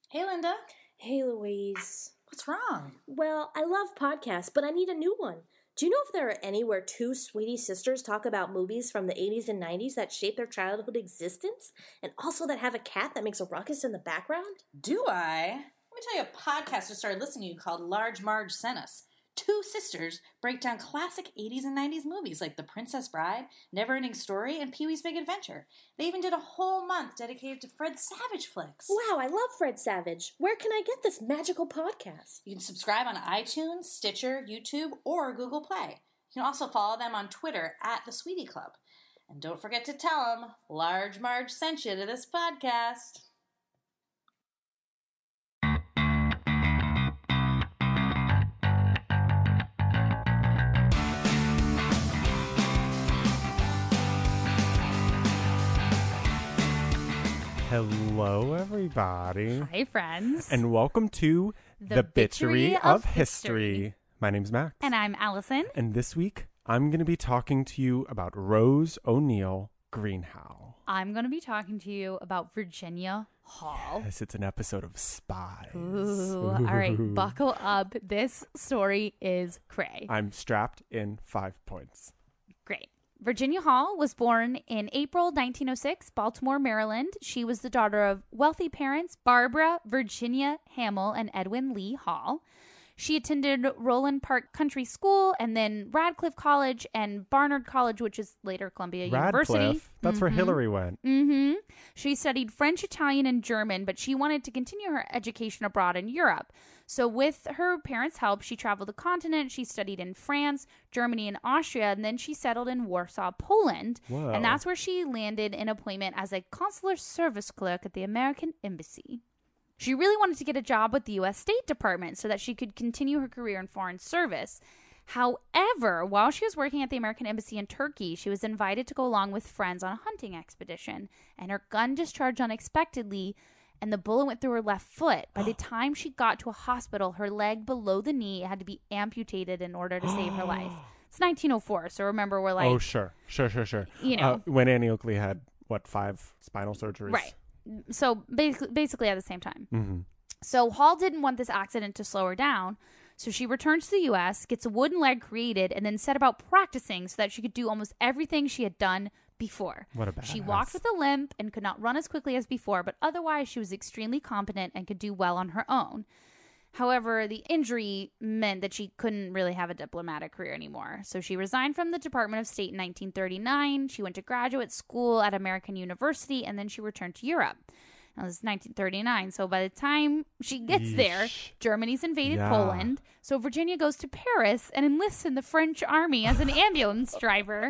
Hey, Linda. Hey, Louise. What's wrong? Well, I love podcasts, but I need a new one. Do you know if there are any where two sweetie sisters talk about movies from the 80s and 90s that shape their childhood existence? And also that have a cat that makes a ruckus in the background? Do I? Let me tell you a podcast I started listening to called Large Marge Sent Us. Two sisters break down classic 80s and 90s movies like The Princess Bride, Neverending Story, and Pee-wee's Big Adventure. They even did a whole month dedicated to Fred Savage flicks. Wow, I love Fred Savage. Where can I get this magical podcast? You can subscribe on iTunes, Stitcher, YouTube, or Google Play. You can also follow them on Twitter at The Sweetie Club. And don't forget to tell them Large Marge sent you to this podcast. Hello, everybody. Hi, friends. And welcome to The Bitchery of History. My name's Max. And I'm Allison. And this week, I'm going to be talking to you about Rose O'Neal Greenhow. I'm going to be talking to you about Virginia Hall. Yes, it's an episode of Spies. Ooh. All right, buckle up. This story is cray. I'm strapped in 5 points. Great. Virginia Hall was born in April 1906, Baltimore, Maryland. She was the daughter of wealthy parents, Barbara Virginia Hamill and Edwin Lee Hall. She attended Roland Park Country School and then Radcliffe College and Barnard College, which is later Columbia University. Radcliffe? That's where Hillary went. Mm-hmm. She studied French, Italian, and German, but she wanted to continue her education abroad in Europe. So with her parents' help, she traveled the continent. She studied in France, Germany, and Austria, and then she settled in Warsaw, Poland. Whoa. And that's where she landed an appointment as a consular service clerk at the American Embassy. She really wanted to get a job with the U.S. State Department so that she could continue her career in foreign service. However, while she was working at the American Embassy in Turkey, she was invited to go along with friends on a hunting expedition, and her gun discharged unexpectedly, and the bullet went through her left foot. By the time she got to a hospital, her leg below the knee had to be amputated in order to save her life. It's 1904, so remember, we're like... Oh, sure. You know. When Annie Oakley had, 5 spinal surgeries? Right. So basically at the same time. Mm-hmm. So Hall didn't want this accident to slow her down. So she returns to the U.S., gets a wooden leg created, and then set about practicing so that she could do almost everything she had done before. What a badass. She walked with a limp and could not run as quickly as before, but otherwise she was extremely competent and could do well on her own. However, the injury meant that she couldn't really have a diplomatic career anymore. So she resigned from the Department of State in 1939. She went to graduate school at American University, and then she returned to Europe. Now, this is 1939, so by the time she gets there, Germany's invaded Poland. So Virginia goes to Paris and enlists in the French army as an ambulance driver.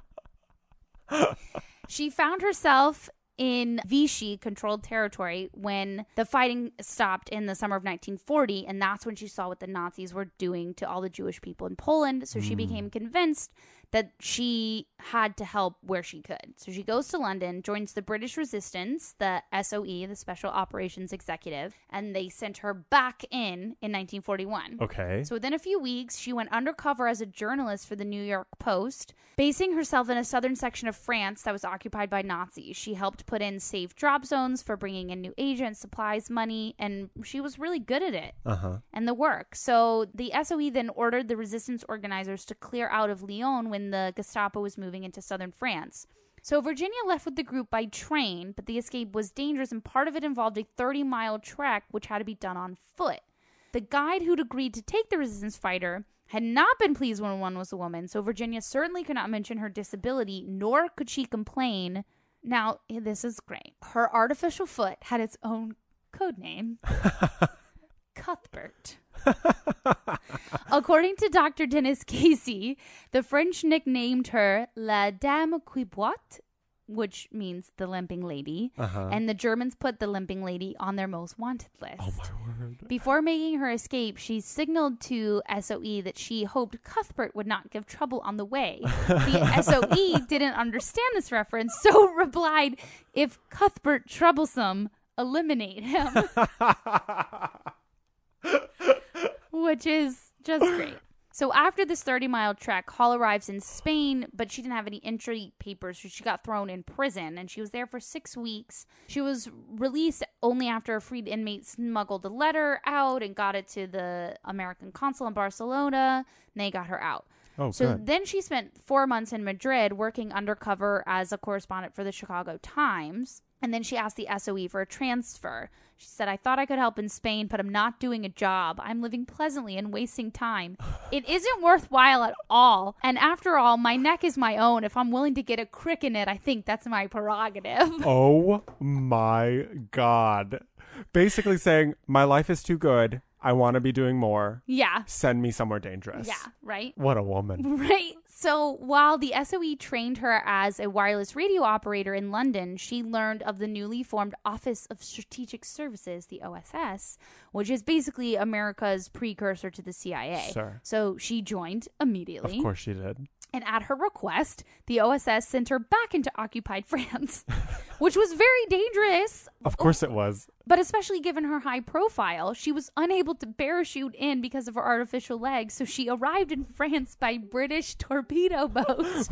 She found herself in Vichy-controlled territory when the fighting stopped in the summer of 1940, and that's when she saw what the Nazis were doing to all the Jewish people in Poland. So she became convinced that she had to help where she could. So she goes to London, joins the British Resistance, the SOE, the Special Operations Executive, and they sent her back in 1941. Okay. So within a few weeks, she went undercover as a journalist for the New York Post, basing herself in a southern section of France that was occupied by Nazis. She helped put in safe drop zones for bringing in new agents, supplies, money, and she was really good at it and the work. So the SOE then ordered the resistance organizers to clear out of Lyon when the Gestapo was moving into southern France. So Virginia left with the group by train, but the escape was dangerous, and part of it involved a 30-mile trek, which had to be done on foot. The guide who'd agreed to take the resistance fighter had not been pleased when one was a woman, so Virginia certainly could not mention her disability, nor could she complain. Now, this is great. Her artificial foot had its own code name, Cuthbert. According to Dr. Dennis Casey, the French nicknamed her La Dame qui boite, which means the limping lady, and the Germans put the limping lady on their most wanted list. Oh, my word. Before making her escape, she signaled to SOE that she hoped Cuthbert would not give trouble on the way. The SOE didn't understand this reference, so replied, "If Cuthbert troublesome, eliminate him." Which is just great. So after this 30-mile trek, Hall arrives in Spain, but she didn't have any entry papers, so she got thrown in prison, and she was there for 6 weeks. She was released only after a freed inmate smuggled a letter out and got it to the American consul in Barcelona, and they got her out. Oh, So good. then she spent 4 months in Madrid working undercover as a correspondent for the Chicago Times. And then she asked the SOE for a transfer. She said, I thought I could help in Spain, but I'm not doing a job. I'm living pleasantly and wasting time. It isn't worthwhile at all. And after all, my neck is my own. If I'm willing to get a crick in it, I think that's my prerogative. Oh my God. Basically saying, my life is too good. I want to be doing more. Yeah. Send me somewhere dangerous. Yeah, right? What a woman. Right. So while the SOE trained her as a wireless radio operator in London, she learned of the newly formed Office of Strategic Services, the OSS, which is basically America's precursor to the CIA. Sure. So she joined immediately. Of course she did. And at her request, the OSS sent her back into occupied France, which was very dangerous. Of course it was. But especially given her high profile, she was unable to parachute in because of her artificial legs, so she arrived in France by British torpedo boat.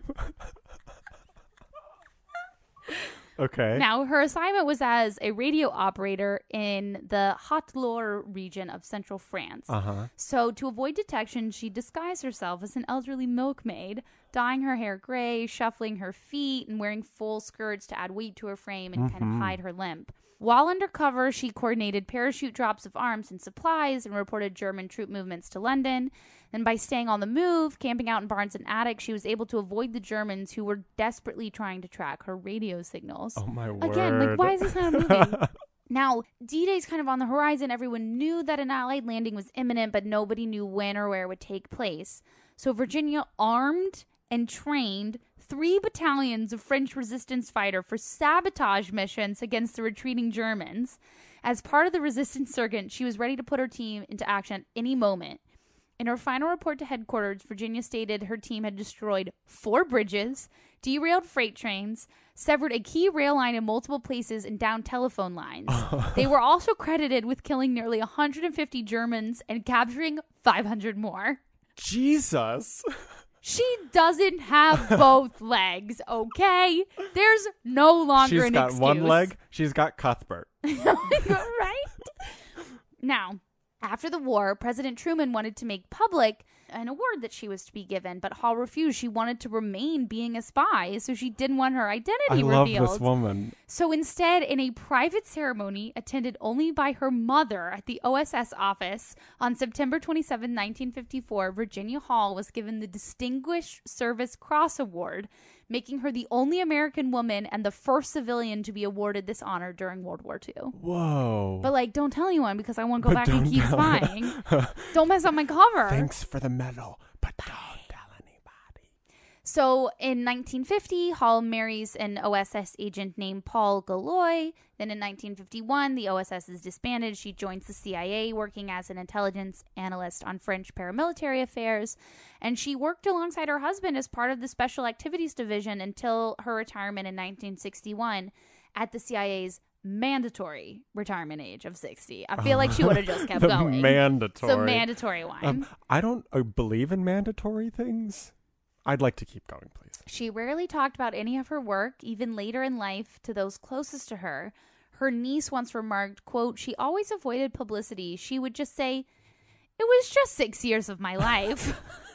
Okay. Now, her assignment was as a radio operator in the Haute-Loire region of central France. Uh-huh. So, to avoid detection, she disguised herself as an elderly milkmaid, dyeing her hair gray, shuffling her feet, and wearing full skirts to add weight to her frame and kind of hide her limp. While undercover, she coordinated parachute drops of arms and supplies and reported German troop movements to London. And by staying on the move, camping out in barns and attics, she was able to avoid the Germans who were desperately trying to track her radio signals. Oh, my word. Again, like, why is this not a movie? Now, D-Day's kind of on the horizon. Everyone knew that an Allied landing was imminent, but nobody knew when or where it would take place. So Virginia armed and trained 3 battalions of French resistance fighter for sabotage missions against the retreating Germans. As part of the resistance circuit, she was ready to put her team into action at any moment. In her final report to headquarters, Virginia stated her team had destroyed 4 bridges, derailed freight trains, severed a key rail line in multiple places, and downed telephone lines. They were also credited with killing nearly 150 Germans and capturing 500 more. Jesus. She doesn't have both legs, okay? There's no longer She's got excuse. one leg. She's got Cuthbert. Right? Now, after the war, President Truman wanted to make public an award that she was to be given, but Hall refused. She wanted to remain being a spy, so she didn't want her identity I love revealed. this woman. So instead, in a private ceremony attended only by her mother at the OSS office on September 27, 1954, Virginia Hall was given the Distinguished Service Cross Award, making her the only American woman and the first civilian to be awarded this honor during World War II. Whoa. But, like, don't tell anyone because I want to go But back and don't keep tell- spying. Don't mess up my cover. Thanks for the medal, but don't tell anybody. So in 1950, Hall marries an OSS agent named Paul Galloy. Then in 1951, the OSS is disbanded. She joins the CIA, working as an intelligence analyst on French paramilitary affairs. And she worked alongside her husband as part of the Special Activities Division until her retirement in 1961 at the CIA's mandatory retirement age of 60. I feel like she would have just kept The going. mandatory. It's a mandatory one. I don't believe in mandatory things. I'd like to keep going, please. She rarely talked about any of her work, even later in life, to those closest to her. Her niece once remarked, quote, she always avoided publicity. She would just say, it was just 6 years of my life.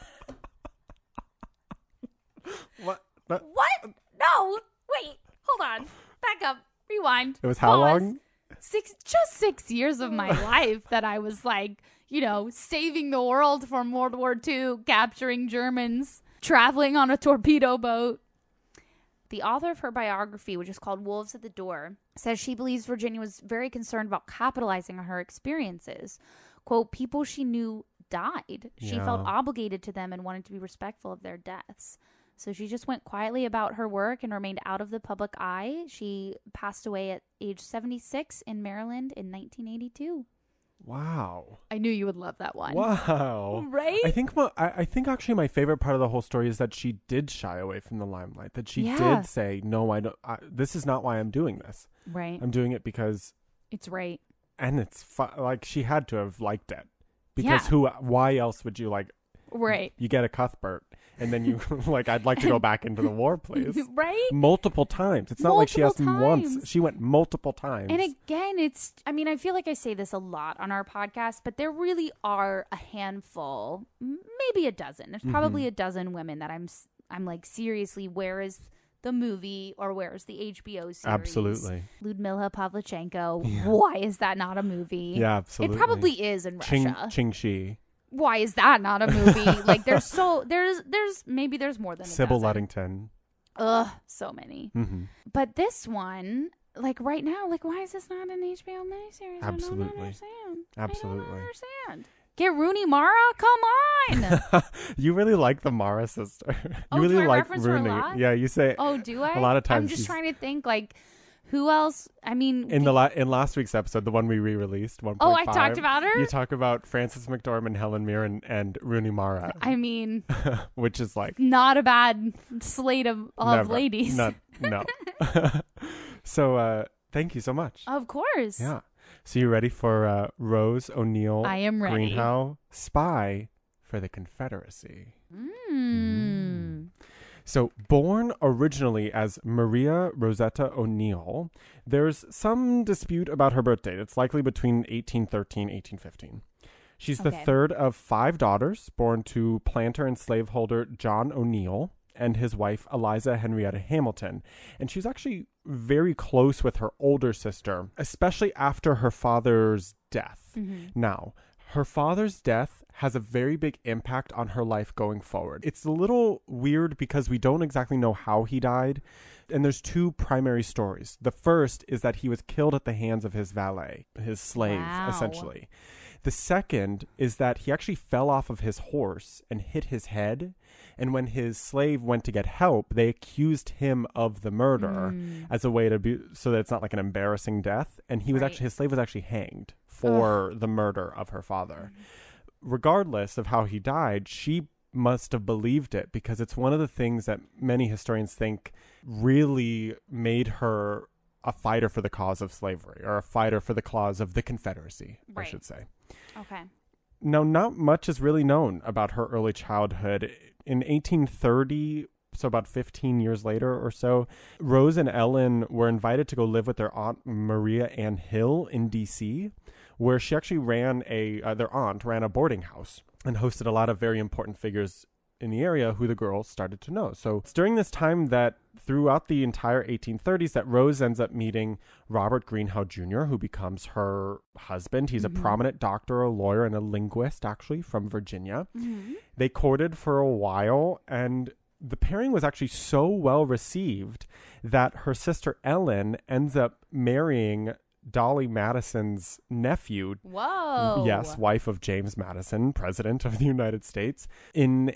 What? What? No. Wait. Hold on. Back up. Rewind. It was how Pause. long? Just 6 years of my life that I was like, you know, saving the world from World War II, capturing Germans, traveling on a torpedo boat. The author of her biography, which is called Wolves at the Door, says she believes Virginia was very concerned about capitalizing on her experiences. Quote, people she knew died. She felt obligated to them and wanted to be respectful of their deaths. So she just went quietly about her work and remained out of the public eye. She passed away at age 76 in Maryland in 1982. Wow. I knew you would love that one. Wow. Right? I think actually my favorite part of the whole story is that she did shy away from the limelight. That she Yeah. did say, no, I don't. This is not why I'm doing this. Right. I'm doing it because, It's right. and it's like she had to have liked it because Yeah. why else would you like? Right. You get a Cuthbert, and then you like, I'd like to go back into the war, please. Right? Multiple times. It's not like she asked him once. times. She went multiple times. And again, I feel like I say this a lot on our podcast, but there really are a handful, maybe a dozen. There's probably a dozen women that I'm like, seriously, where is the movie or where's the HBO series? Absolutely. Ludmila Pavlichenko. Why is that not a movie? Yeah, absolutely. It probably is in Russia. Ching-Chi. Why is that not a movie? Like there's maybe there's more than a Sybil dozen. Ludington. Ugh, so many. Mm-hmm. But this one, like right now, like why is this not an HBO miniseries? Absolutely. I don't understand. Absolutely. I don't understand. Get Rooney Mara? Come on. You really like the Mara sister. Oh, You really do I like reference her a Rooney. lot? Yeah, you say Oh, do I? a lot of times. I'm just trying to think, like, who else? I mean, In in last week's episode, the one we re-released, 1.5. oh, I talked about her. You talk about Frances McDormand, Helen Mirren, and Rooney Mara, I mean, which is like not a bad slate of never. ladies. No. So thank you so much. Of course. Yeah. So you ready for Rose O'Neill? I am ready. Greenhow, spy for the Confederacy. So, born originally as Maria Rosetta O'Neill, there's some dispute about her birth date. It's likely between 1813 and 1815. She's the third of 5 daughters born to planter and slaveholder John O'Neill and his wife Eliza Henrietta Hamilton. And she's actually very close with her older sister, especially after her father's death. Now, her father's death has a very big impact on her life going forward. It's a little weird because we don't exactly know how he died. And there's 2 primary stories. The first is that he was killed at the hands of his valet, his slave, essentially. The second is that he actually fell off of his horse and hit his head. And when his slave went to get help, they accused him of the murder as a way to be, so that it's not like an embarrassing death. And he was his slave was actually hanged for the murder of her father. Regardless of how he died, she must have believed it because it's one of the things that many historians think really made her a fighter for the cause of slavery, or a fighter for the cause of the Confederacy, I should say. Okay. Now, not much is really known about her early childhood. In 1830, so about 15 years later or so, Rose and Ellen were invited to go live with their aunt Maria Ann Hill in D.C., where she actually their aunt ran a boarding house and hosted a lot of very important figures in the area who the girls started to know. So it's during this time that throughout the entire 1830s that Rose ends up meeting Robert Greenhow Jr., who becomes her husband. He's a prominent doctor, a lawyer, and a linguist, actually, from Virginia. They courted for a while, and the pairing was actually so well received that her sister Ellen ends up marrying Dolly Madison's nephew. Whoa. Yes, wife of James Madison, president of the United States, in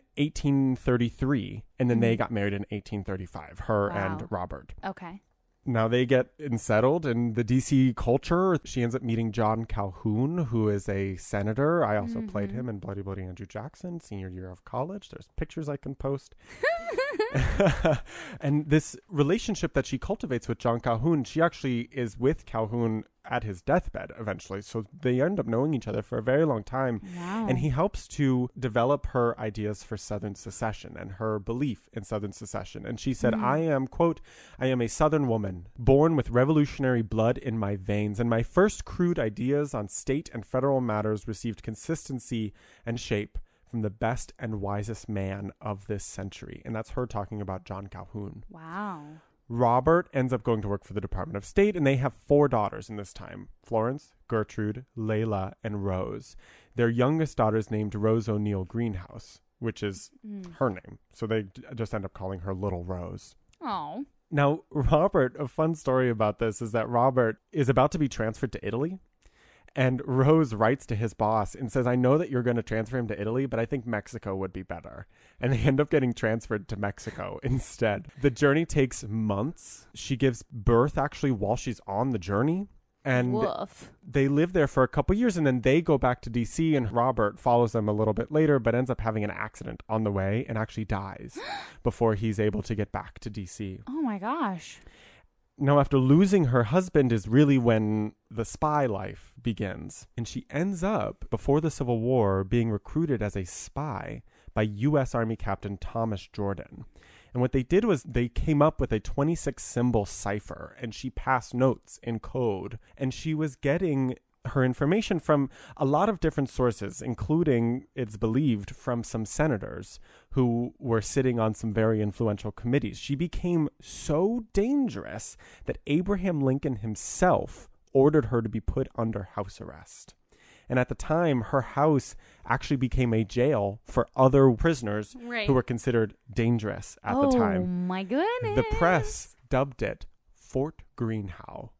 1833. And then they got married in 1835, her and Robert. Okay. Now they get settled in the DC culture. She ends up meeting John Calhoun, who is a senator. I also played him in Bloody Bloody Andrew Jackson, senior year of college. There's pictures I can post. And this relationship that she cultivates with John Calhoun, she actually is with Calhoun at his deathbed eventually. So they end up knowing each other for a very long time. Wow. And he helps to develop her ideas for Southern secession and her belief in Southern secession. And she said, I am, quote, I am a Southern woman, born with revolutionary blood in my veins, and my first crude ideas on state and federal matters received consistency and shape from the best and wisest man of this century. And that's her talking about John Calhoun. Wow. Robert ends up going to work for the Department of State, and they have 4 daughters in this time: Florence, Gertrude, Layla, and Rose. Their youngest daughter is named Rose O'Neill Greenhouse, which is her name. So they just end up calling her Little Rose. Oh. Now, Robert, a fun story about this is that Robert is about to be transferred to Italy. And Rose writes to his boss and says, I know that you're going to transfer him to Italy, but I think Mexico would be better. And they end up getting transferred to Mexico instead. The journey takes months. She gives birth actually while she's on the journey. And Woof. they live there for a couple years, and then they go back to D.C., and Robert follows them a little bit later, but ends up having an accident on the way and actually dies before he's able to get back to D.C. Oh my gosh. Now, after losing her husband is really when the spy life begins. And she ends up, before the Civil War, being recruited as a spy by by U.S. Army Captain Thomas Jordan. And what they did was they came up with a 26-symbol cipher, and she passed notes in code. And she was getting her information from a lot of different sources, including, it's believed, from some senators who were sitting on some very influential committees. She became so dangerous that Abraham Lincoln himself ordered her to be put under house arrest. And at the time, her house actually became a jail for other prisoners who were considered dangerous at the time. Oh, my goodness. The press dubbed it Fort Greenhow.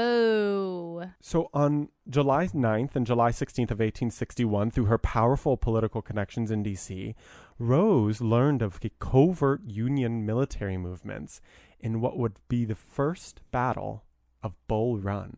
Whoa. So on July 9th and July 16th of 1861, through her powerful political connections in D.C., Rose learned of the covert Union military movements in what would be the first battle of Bull Run,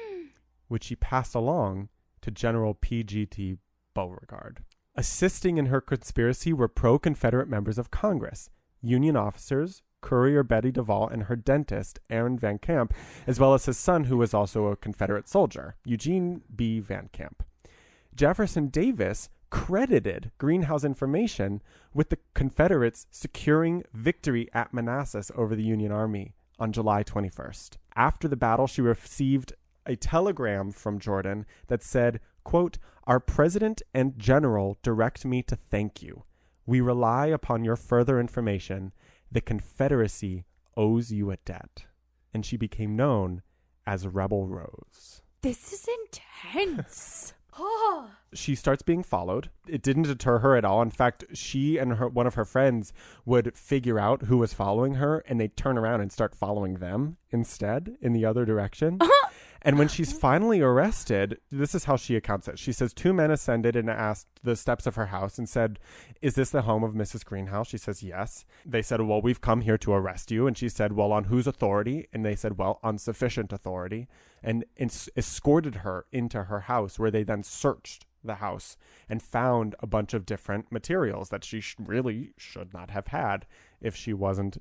which she passed along to General P.G.T. Beauregard. Assisting in her conspiracy were pro-Confederate members of Congress, Union officers, Courier Betty Duvall, and her dentist, Aaron Van Camp, as well as his son, who was also a Confederate soldier, Eugene B. Van Camp. Jefferson Davis credited Greenhow's information with the Confederates securing victory at Manassas over the Union Army on July 21st. After the battle, she received a telegram from Jordan that said, quote, "Our president and general direct me to thank you. We rely upon your further information. The Confederacy owes you a debt." And she became known as Rebel Rose. This is intense. She starts being followed. It didn't deter her at all. In fact, she and one of her friends would figure out who was following her, and they'd turn around and start following them instead in the other direction. And when she's finally arrested, this is how she accounts it. She says, 2 men ascended and asked the steps of her house and said, "Is this the home of Mrs. Greenhow?" She says, "Yes." They said, "Well, we've come here to arrest you." And she said, "Well, on whose authority?" And they said, "Well, on sufficient authority," and escorted her into her house, where they then searched the house and found a bunch of different materials that she really should not have had if she wasn't,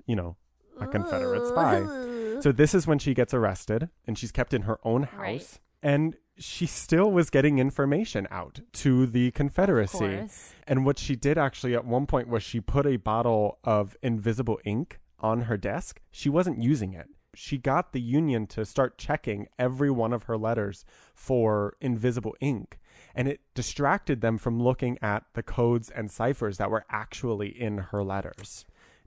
a Confederate spy. So this is when she gets arrested, and she's kept in her own house. Right. And she still was getting information out to the Confederacy. And what she did actually at one point was she put a bottle of invisible ink on her desk. She wasn't using it. She got the Union to start checking every one of her letters for invisible ink. And it distracted them from looking at the codes and ciphers that were actually in her letters.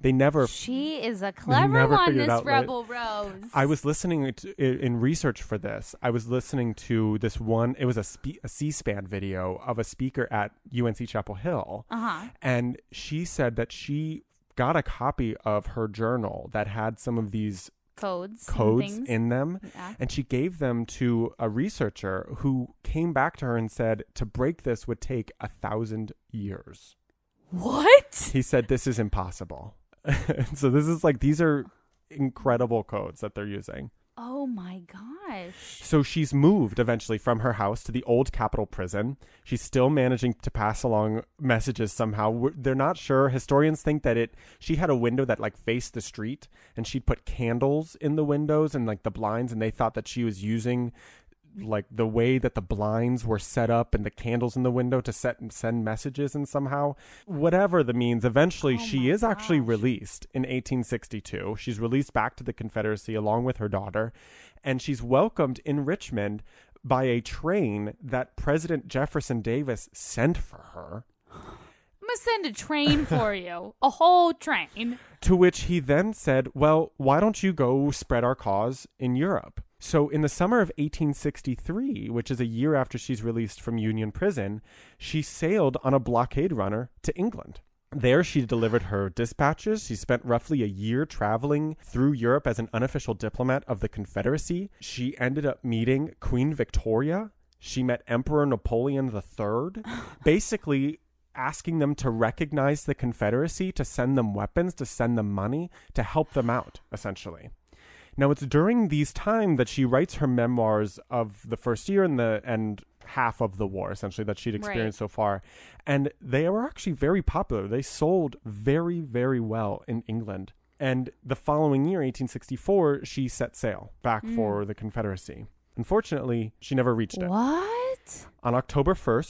She is a clever one, this Rebel Rose. I was listening in research for this. I was listening to this one. It was a C-SPAN video of a speaker at UNC Chapel Hill. And she said that she got a copy of her journal that had some of these codes in them. Yeah. And she gave them to a researcher who came back to her and said to break this would take 1,000 years. What? He said, "This is impossible." So this is these are incredible codes that they're using. Oh my gosh. So she's moved eventually from her house to the old Capitol prison. She's still managing to pass along messages somehow. They're not sure. Historians think that she had a window that faced the street, and she'd put candles in the windows and the blinds, and they thought that she was using the way that the blinds were set up and the candles in the window to send messages, and somehow, whatever the means, eventually she is actually released in 1862. She's released back to the Confederacy along with her daughter, and she's welcomed in Richmond by a train that President Jefferson Davis sent for her. I'm going to send a train for you. A whole train. To which he then said, "Well, why don't you go spread our cause in Europe?" So in the summer of 1863, which is a year after she's released from Union prison, she sailed on a blockade runner to England. There she delivered her dispatches. She spent roughly a year traveling through Europe as an unofficial diplomat of the Confederacy. She ended up meeting Queen Victoria. She met Emperor Napoleon III, basically asking them to recognize the Confederacy, to send them weapons, to send them money, to help them out, essentially. Now, it's during these times that she writes her memoirs of the first year and half of the war, essentially, that she'd experienced so far. And they were actually very popular. They sold very, very well in England. And the following year, 1864, she set sail back for the Confederacy. Unfortunately, she never reached it. What? On October 1st,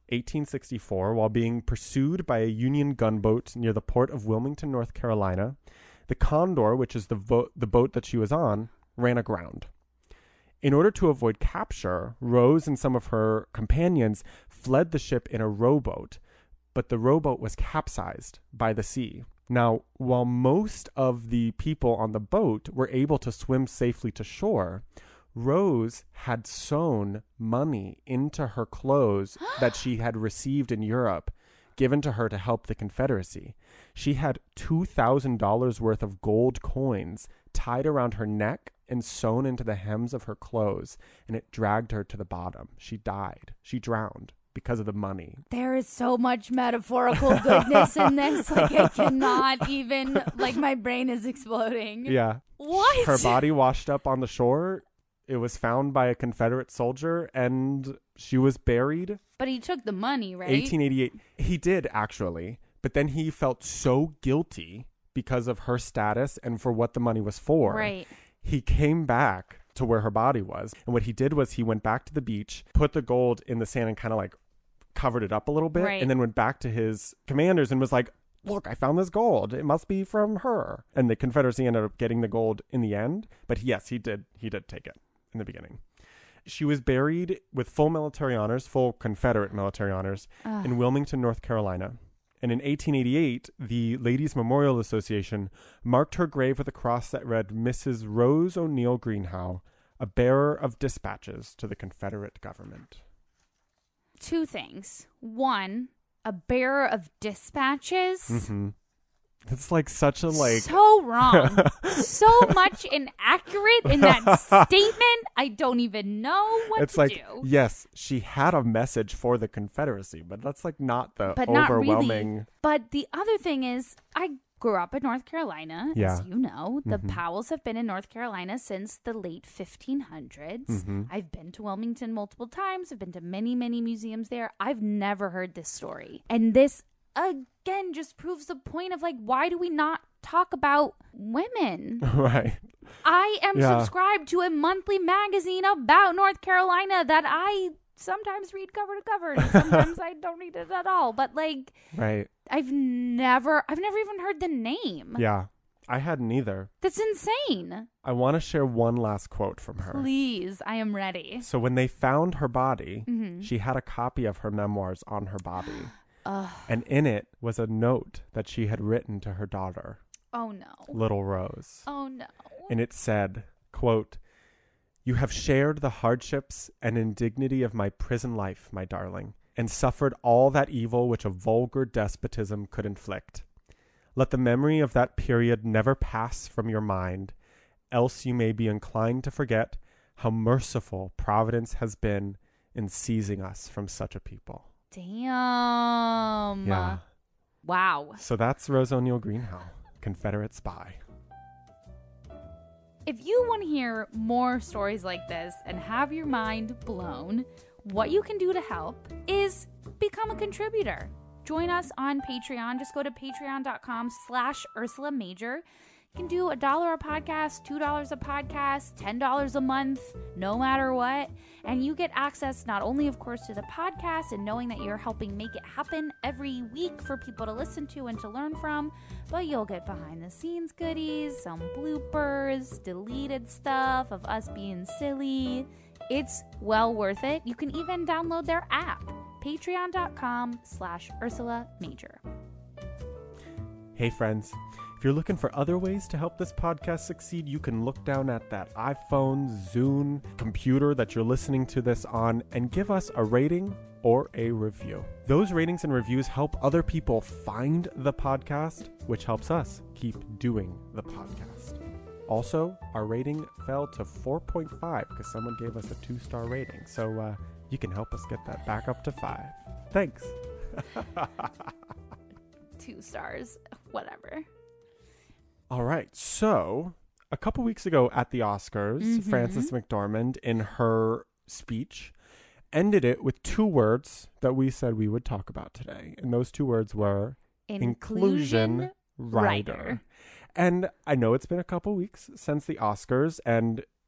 1864, while being pursued by a Union gunboat near the port of Wilmington, North Carolina, the Condor, which is the boat that she was on, ran aground. In order to avoid capture, Rose and some of her companions fled the ship in a rowboat, but the rowboat was capsized by the sea. Now, while most of the people on the boat were able to swim safely to shore, Rose had sewn money into her clothes that she had received in Europe, given to her to help the Confederacy. She had $2,000 worth of gold coins tied around her neck and sewn into the hems of her clothes, and it dragged her to the bottom. She died. She drowned because of the money. There is so much metaphorical goodness in this. Like, I cannot even, like, my brain is exploding. Yeah. What? Her body washed up on the shore. It was found by a Confederate soldier, and she was buried. But he took the money, right? 1888. He did, actually. But then he felt so guilty because of her status and for what the money was for. Right. He came back to where her body was. And what he did was he went back to the beach, put the gold in the sand and kind of like covered it up a little bit. Right. And then went back to his commanders and was like, look, I found this gold. It must be from her. And the Confederacy ended up getting the gold in the end. But yes, he did take it in the beginning. She was buried with full military honors, full Confederate military honors, in Wilmington, North Carolina. And in 1888, the Ladies Memorial Association marked her grave with a cross that read, Mrs. Rose O'Neal Greenhow, a bearer of dispatches to the Confederate government. Two things. One, a bearer of dispatches. Mm-hmm. It's like such a so wrong. So much inaccurate in that statement. I don't even know what to do. Yes, she had a message for the Confederacy, but that's like not the but overwhelming. Not really. But the other thing is, I grew up in North Carolina, as you know. The Powells have been in North Carolina since the late 1500s. Mm-hmm. I've been to Wilmington multiple times. I've been to many, many museums there. I've never heard this story. And this again just proves the point of, like, why do we not talk about women? Right. I am subscribed to a monthly magazine about North Carolina that I sometimes read cover to cover, and sometimes I don't read it at all. But like, right. I've never even heard the name. Yeah, I hadn't either. That's insane. I want to share one last quote from her. Please, I am ready. So when they found her body, she had a copy of her memoirs on her body. And in it was a note that she had written to her daughter. Oh, no. Little Rose. Oh, no. And it said, quote, "You have shared the hardships and indignity of my prison life, my darling, and suffered all that evil which a vulgar despotism could inflict. Let the memory of that period never pass from your mind, else you may be inclined to forget how merciful Providence has been in seizing us from such a people." Damn. Yeah. Wow. So that's Rose O'Neal Greenhow, Confederate spy. If you want to hear more stories like this and have your mind blown, what you can do to help is become a contributor. Join us on Patreon. Just go to patreon.com/Ursula Major. You can do $1 a podcast, $2 a podcast, $10 a month, no matter what. And you get access not only, of course, to the podcast and knowing that you're helping make it happen every week for people to listen to and to learn from, but you'll get behind the scenes goodies, some bloopers, deleted stuff of us being silly. It's well worth it. You can even download their app, patreon.com/Ursula Major. Hey friends, if you're looking for other ways to help this podcast succeed, you can look down at that iPhone, Zune, computer that you're listening to this on and give us a rating or a review. Those ratings and reviews help other people find the podcast, which helps us keep doing the podcast. Also, our rating fell to 4.5 because someone gave us a 2-star rating. So you can help us get that back up to 5. Thanks. 2 stars, whatever. All right. So a couple weeks ago at the Oscars, Frances McDormand, in her speech, ended it with 2 words that we said we would talk about today. And those 2 words were inclusion rider. And I know it's been a couple weeks since the Oscars, and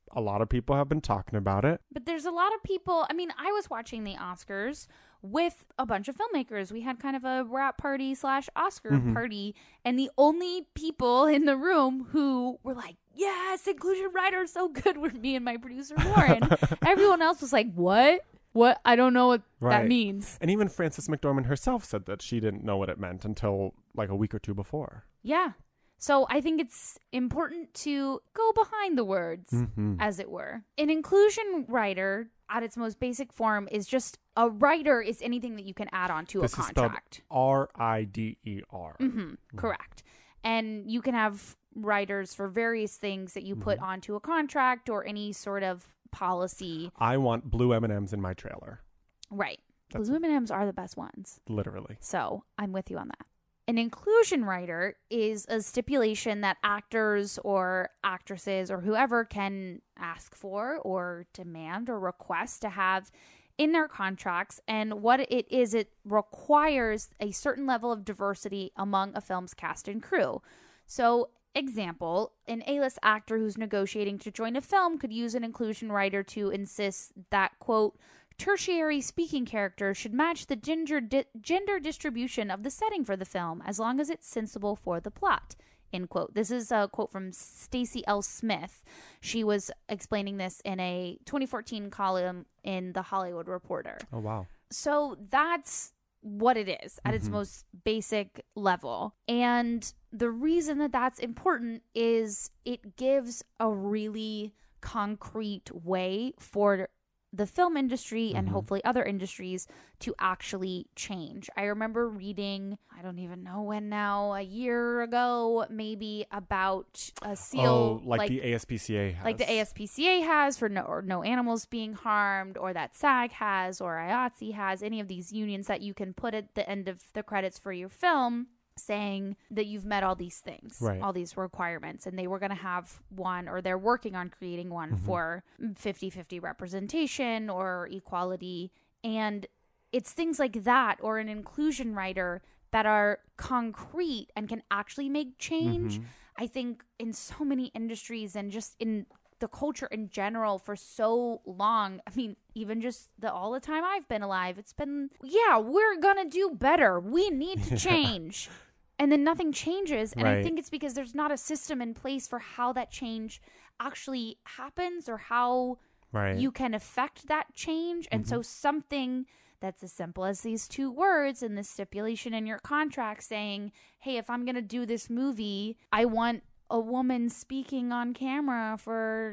a lot of people have been talking about it. But there's a lot of people. I mean, I was watching the Oscars with a bunch of filmmakers. We had kind of a wrap party / Oscar party. And the only people in the room who were like, yes, inclusion writers so good were me and my producer, Lauren. Everyone else was like, what? What? I don't know what that means. And even Frances McDormand herself said that she didn't know what it meant until like a week or two before. Yeah. So I think it's important to go behind the words, as it were. An inclusion writer, at its most basic form, is just a writer is anything that you can add on to a contract. Is spelled RIDER. Correct. And you can have writers for various things that you put onto a contract or any sort of policy. I want blue M&Ms in my trailer. Right. Blue M&Ms are the best ones. Literally. So I'm with you on that. An inclusion writer is a stipulation that actors or actresses or whoever can ask for or demand or request to have in their contracts. And what it is, it requires a certain level of diversity among a film's cast and crew. So, example, an A-list actor who's negotiating to join a film could use an inclusion writer to insist that, quote, tertiary speaking characters should match the gender distribution of the setting for the film as long as it's sensible for the plot, end quote. This is a quote from Stacey L. Smith. She was explaining this in a 2014 column in The Hollywood Reporter. Oh, wow. So that's what it is at its most basic level. And the reason that that's important is it gives a really concrete way for the film industry and hopefully other industries to actually change. I remember reading, I don't even know when now, a year ago, maybe, about a seal. Oh, like the ASPCA has. Like the ASPCA has for no animals being harmed, or that SAG has, or IATSE has, any of these unions that you can put at the end of the credits for your film, saying that you've met all these things, all these requirements, and they were going to have one, or they're working on creating one for 50-50 representation or equality. And it's things like that, or an inclusion writer that are concrete and can actually make change. I think in so many industries and just in the culture in general for so long. I mean, even just all the time I've been alive, it's been, we're going to do better. We need to change. And then nothing changes. And I think it's because there's not a system in place for how that change actually happens or how you can affect that change. And so something that's as simple as these two words and this stipulation in your contract saying, hey, if I'm going to do this movie, I want a woman speaking on camera for,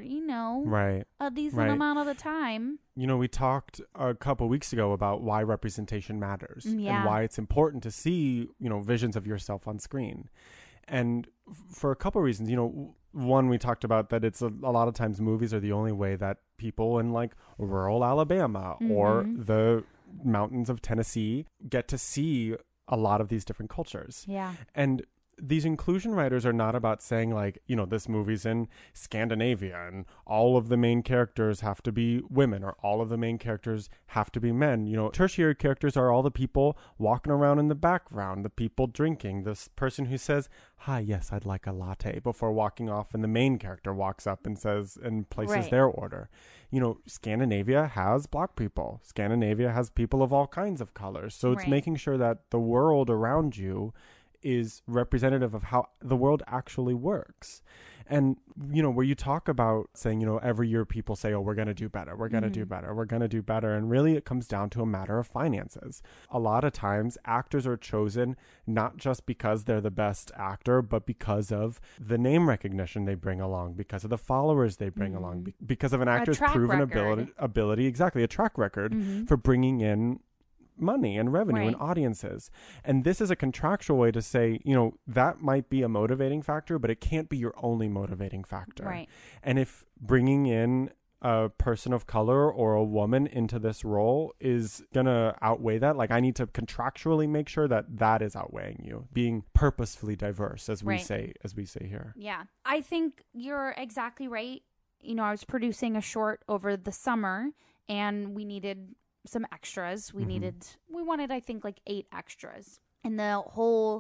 a decent amount of the time. We talked a couple weeks ago about why representation matters and why it's important to see, visions of yourself on screen. And for a couple reasons, one, we talked about that it's a lot of times movies are the only way that people in like rural Alabama or the mountains of Tennessee get to see a lot of these different cultures. Yeah. And these inclusion writers are not about saying like, this movie's in Scandinavia and all of the main characters have to be women or all of the main characters have to be men. Tertiary characters are all the people walking around in the background, the people drinking, this person who says, hi, yes, I'd like a latte before walking off, and the main character walks up and says and places their order. Scandinavia has Black people. Scandinavia has people of all kinds of colors. So it's making sure that the world around you is representative of how the world actually works. And, where you talk about saying, every year people say, oh, we're going to do better. We're going to do better. We're going to do better. And really it comes down to a matter of finances. A lot of times actors are chosen not just because they're the best actor, but because of the name recognition they bring along, because of the followers they bring along, because of an actor's proven ability, exactly, a track record for bringing in money and revenue and audiences. And this is a contractual way to say, that might be a motivating factor, but it can't be your only motivating factor. Right. And if bringing in a person of color or a woman into this role is going to outweigh that, like I need to contractually make sure that that is outweighing you, being purposefully diverse, as we say here. Yeah. I think you're exactly right. I was producing a short over the summer and we needed some extras. We wanted, I think, like 8 extras. And the whole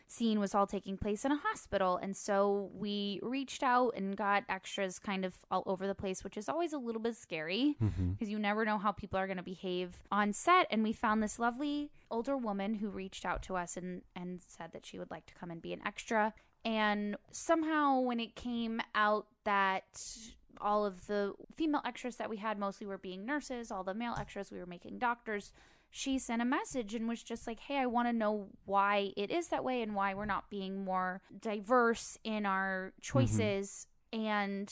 scene was all taking place in a hospital. And so we reached out and got extras kind of all over the place, which is always a little bit scary because you never know how people are going to behave on set. And we found this lovely older woman who reached out to us and said that she would like to come and be an extra. And somehow when it came out that all of the female extras that we had mostly were being nurses, all the male extras we were making doctors, she sent a message and was just like, hey, I want to know why it is that way and why we're not being more diverse in our choices. And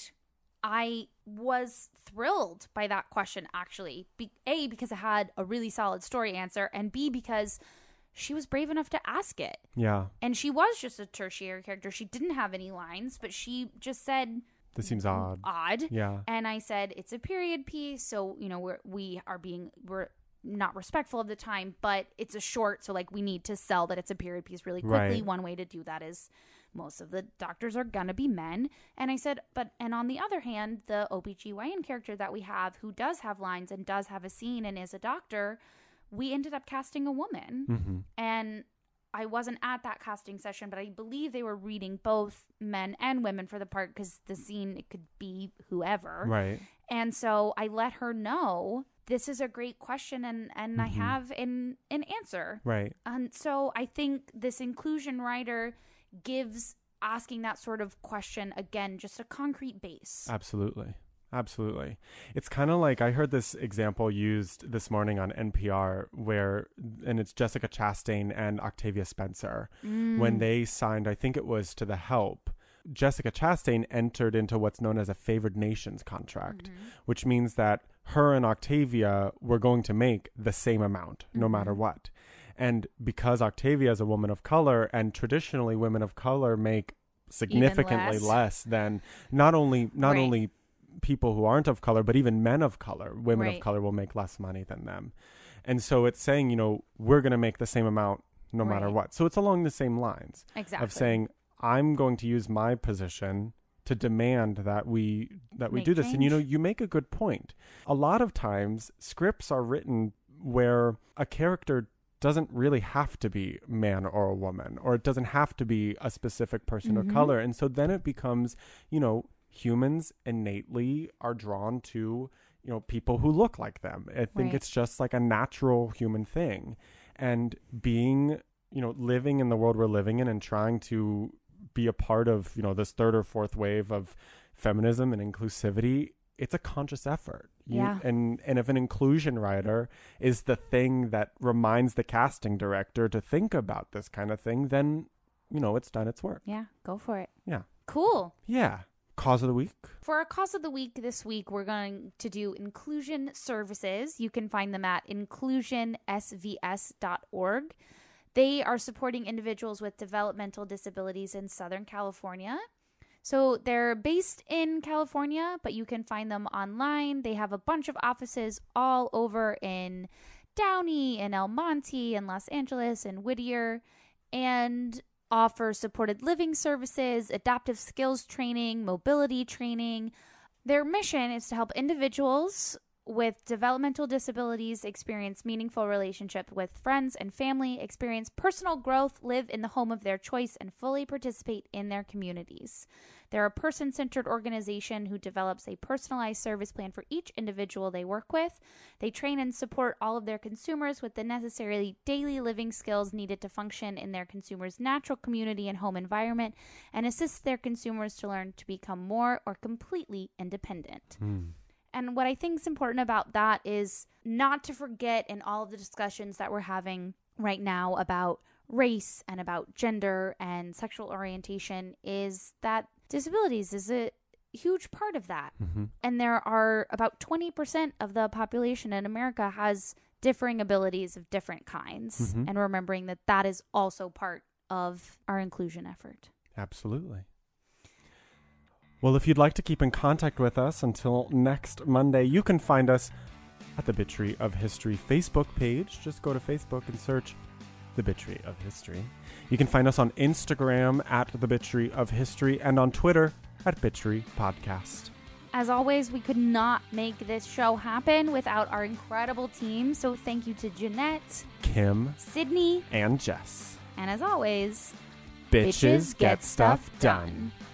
I was thrilled by that question, actually. A, because it had a really solid story answer, and B, because she was brave enough to ask it. Yeah. And she was just a tertiary character. She didn't have any lines, but she just said, this seems odd. Yeah. And I said, it's a period piece, so, you know, we're not respectful of the time, but it's a short, so like we need to sell that it's a period piece really quickly. Right. One way to do that is most of the doctors are gonna be men. And I said, and on the other hand, the OBGYN character that we have who does have lines and does have a scene and is a doctor, we ended up casting a woman. And I wasn't at that casting session, but I believe they were reading both men and women for the part because the scene, it could be whoever. Right. And so I let her know this is a great question and I have an answer. Right. And so I think this inclusion writer gives asking that sort of question, again, just a concrete base. Absolutely. Absolutely. It's kind of like I heard this example used this morning on NPR and it's Jessica Chastain and Octavia Spencer. When they signed, I think it was to The Help, Jessica Chastain entered into what's known as a favored nations contract, which means that her and Octavia were going to make the same amount no matter what. And because Octavia is a woman of color, and traditionally women of color make significantly less than not only people who aren't of color, but even men of color. Women of color will make less money than them. And so it's saying, you know, we're going to make the same amount no matter what. So it's along the same lines of saying, I'm going to use my position to demand that we do this. And, you know, you make a good point. A lot of times scripts are written where a character doesn't really have to be man or a woman, or it doesn't have to be a specific person of color. And so then it becomes, you know, humans innately are drawn to, you know, people who look like them. I think it's just like a natural human thing. And being, you know, living in the world we're living in and trying to be a part of, you know, this third or fourth wave of feminism and inclusivity, it's a conscious effort. And if an inclusion writer is the thing that reminds the casting director to think about this kind of thing, then, you know, it's done its work. Yeah, go for it. Yeah. Cool. Yeah. Cause of the week? For our cause of the week this week, we're going to do inclusion services. You can find them at inclusionsvs.org. They are supporting individuals with developmental disabilities in Southern California. So they're based in California, but you can find them online. They have a bunch of offices all over in Downey and El Monte and Los Angeles and Whittier, and offer supported living services, adaptive skills training, mobility training. Their mission is to help individuals with developmental disabilities experience meaningful relationship with friends and family, experience personal growth, live in the home of their choice, and fully participate in their communities. They're a person-centered organization who develops a personalized service plan for each individual they work with. They train and support all of their consumers with the necessary daily living skills needed to function in their consumers' natural community and home environment, and assist their consumers to learn to become more or completely independent. And what I think is important about that is not to forget in all of the discussions that we're having right now about race and about gender and sexual orientation is that disabilities is a huge part of that. And there are about 20% of the population in America has differing abilities of different kinds. And remembering that that is also part of our inclusion effort. Absolutely. Well, if you'd like to keep in contact with us until next Monday, you can find us at the Bitchery of History Facebook page. Just go to Facebook and search The Bitchery of History. You can find us on Instagram at The Bitchery of History and on Twitter at Bitchery Podcast. As always, we could not make this show happen without our incredible team. So thank you to Jeanette, Kim, Sydney, and Jess. And as always, Bitches Get Stuff Done.